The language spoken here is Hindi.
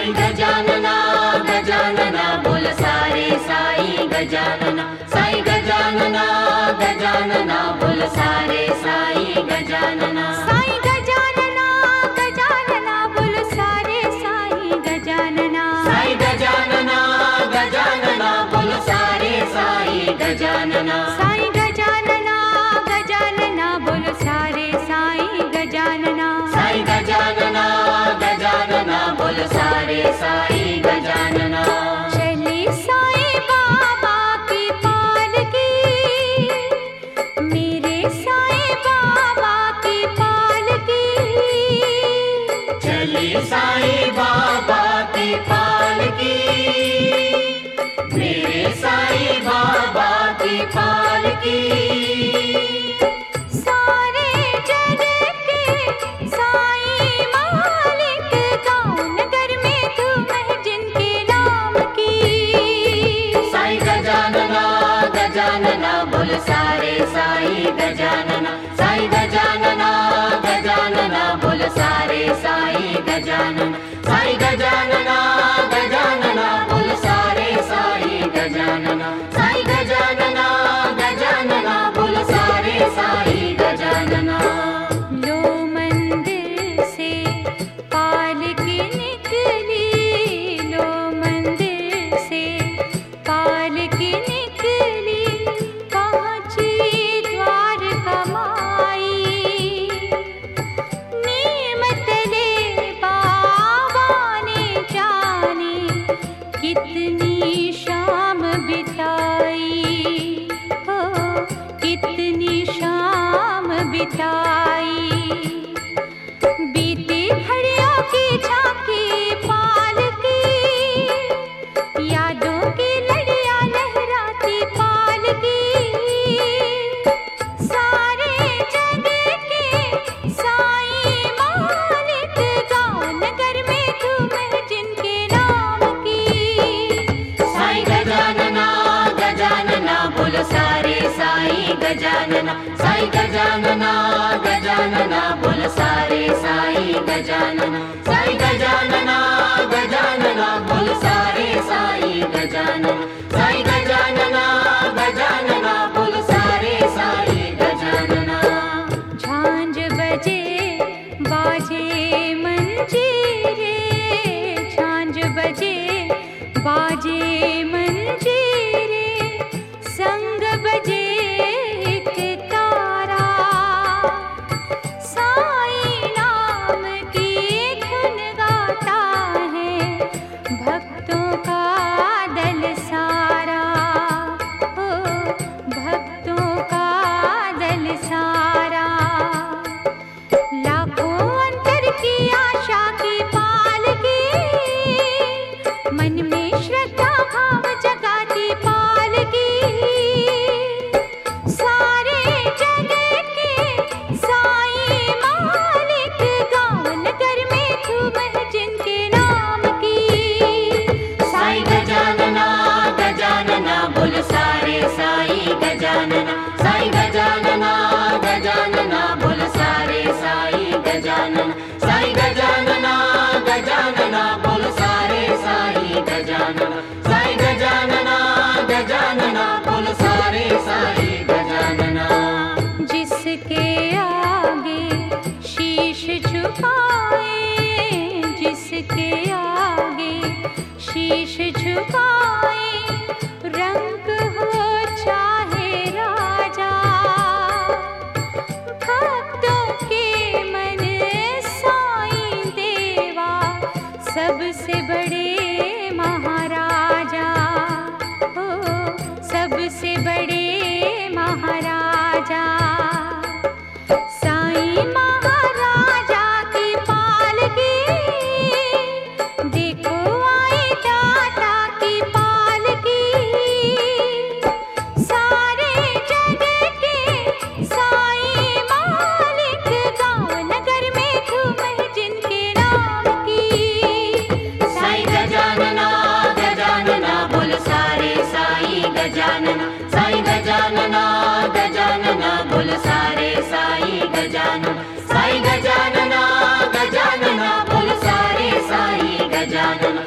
साईं गजानना गजानना बोल सारे साईं गजानना। साईं गजानना गजानना बोल सारे साईं गजानना। साईं गजानना गजानना बोल सारे साईं गजानना। साईं गजानना गजानना बोल सारे साईं गजानना। साईं गजानना गजानना बोल सारे साईं गजानना। साईं गजानना गजानना बोल सारे साईं गजानना। चली साईं बाबा की पालकी, मेरे साईं बाबा की पालकी। चली साईं बाबा की पालकी, मेरे साईं बाबा की पालकी। सारे जग के साईं मालिक, गाँव नगर में धूम है जिनके नाम की। साईं गजानना गजानना बोल सारे साईं गजानना। साईं गजानना गजानना बोल सारे साईं गजानना। साईं गजानना गजानना बोल सारे साईं गजानना। साईं गजानना गजानना बोल सारे साईं गजानना। लो मंदिर से पालकी निकली, लो मंदिर से पालकी निकली, पहुंची द्वारका माई। नीमत ले बाबा ने जाने कितनी शाम बिताई, हो कितनी शाम बिताई। बीती घड़ियों की झांकी पालकी, यादों की लड़ियां लहराती पालकी। सारे जग के साईं मालिक, गाँव नगर में धूम है जिनके नाम की। साईं गजानना गजानना बोल सारे साईं गजानना। साईं गजानना गजानना बोल सारे साईं गजानना। साईं गजानना गजानना बोल सारे साईं गजानना। साईं गजानना गजानना बोल सारे साईं गजानना। झांझ बजे बाजे मंजीरे, झांझ बजे बाजे मंजीरे, संग बजे एक तारा। साईं नाम की धुन गाता है भक्तों का दल सारा, हो भक्तों का दल सारा। लाखों अंतर की आशा की पालकी, मन में श्रद्धा भाव जगाती पालकी। सारे जग के साईं मालिक, गाँव नगर में धूम है जिनके नाम की। साईं गजानना गजानना बोल सारे साईं गजानना। साईं गजानना गजानना बोल सारे साईं गजानना। साईं गजानना गजानना बोल सारे साईं गजानना। साईं गजानना गजानना बोल सारे साईं गजानना। जिसके आगे शीश झुकाए, जिसके आगे शीश झुकाए, रंग हो चाहे राजा। भक्तों के मन साईं देवा, सबसे बड़े महाराजा, हो सबसे बड़े महाराजा। साईं महाराजा की पालकी, देखो आई दाता की पालकी। गजानन